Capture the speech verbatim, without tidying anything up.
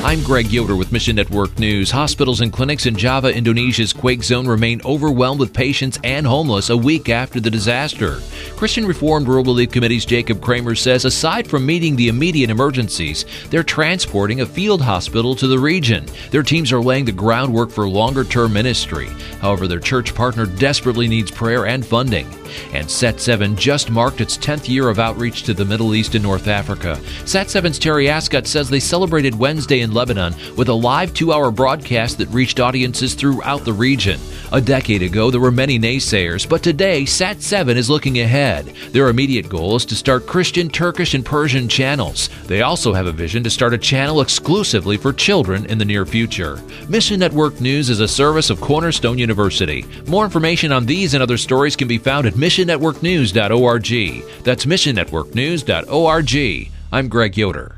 I'm Greg Yoder with Mission Network News. Hospitals and clinics in Java, Indonesia's quake zone remain overwhelmed with patients and homeless a week after the disaster. Christian Reformed World Relief Committee's Jacob Kramer says aside from meeting the immediate emergencies, they're transporting a field hospital to the region. Their teams are laying the groundwork for longer-term ministry. However, their church partner desperately needs prayer and funding. And Sat seven just marked its tenth year of outreach to the Middle East and North Africa. Sat seven's Terry Ascott says they celebrated Wednesday in Lebanon with a live two-hour broadcast that reached audiences throughout the region. A decade ago, there were many naysayers, but today, Sat seven is looking ahead. Their immediate goal is to start Christian, Turkish, and Persian channels. They also have a vision to start a channel exclusively for children in the near future. Mission Network News is a service of Cornerstone University. More information on these and other stories can be found at mission network news dot org. That's mission network news dot org. I'm Greg Yoder.